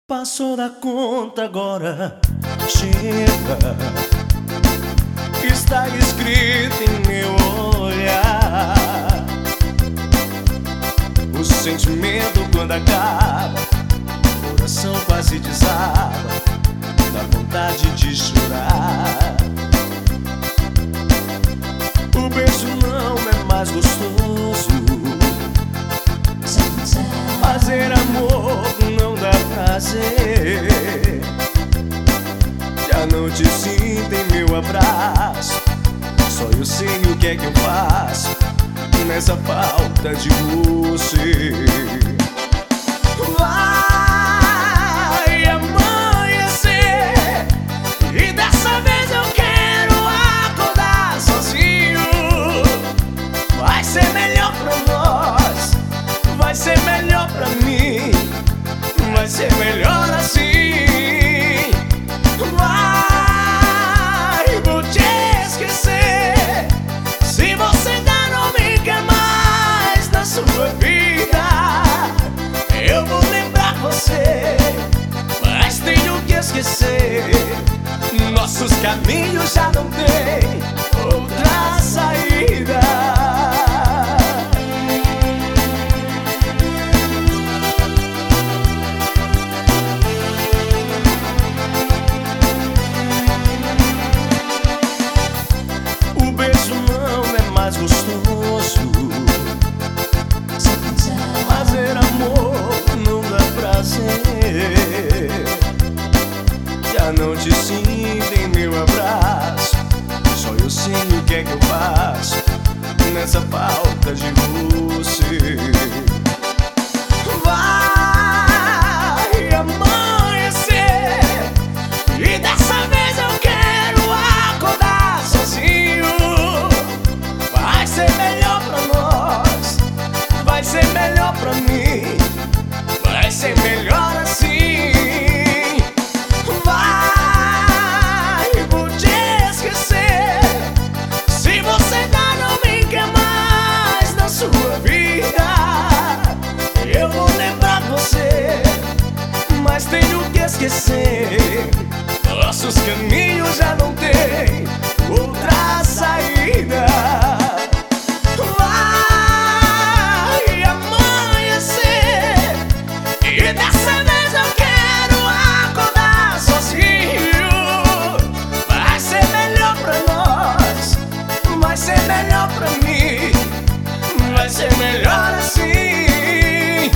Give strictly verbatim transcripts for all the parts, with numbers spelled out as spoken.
Passou da conta, agora chega. Está escrito em meu olhar. O sentimento quando acaba, o coração quase desaba, dá vontade de chorar. O beijo não é mais gostoso, fazer amor não dá prazer. Já não te sinto em meu abraço, só eu sei o que é que eu faço nessa falta de você. Vai amanhecer e dessa vez eu quero acordar sozinho. Vai ser melhor pra nós, vai ser melhor pra mim, vai ser melhor assim. Vai, vou te esquecer. Se você ainda não me quer mais na sua vida, eu vou lembrar você, mas tenho que esquecer. Nossos caminhos já não têm outra saída. Mais gostoso, fazer amor não dá prazer. Já não te sinto em meu abraço, só eu sei o que é que eu faço nessa falta de você. Vai amanhecer e dessa vez eu quero acordar sozinho. Vai ser melhor pra nós, vai ser melhor pra mim, vai ser melhor assim. Vai, vou te esquecer. Se você ainda não me quer mais na sua vida, eu vou lembrar você, mas tenho que esquecer. Nossos caminhos já não têm outra saída. Vai ser melhor pra mim, vai ser melhor assim.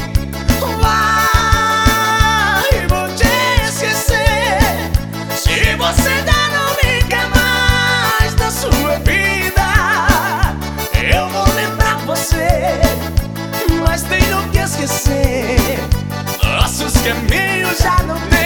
Vai, vou te esquecer. Se você ainda não me quer mais na sua vida, eu vou lembrar você, mas tenho que esquecer. Nossos caminhos já não tem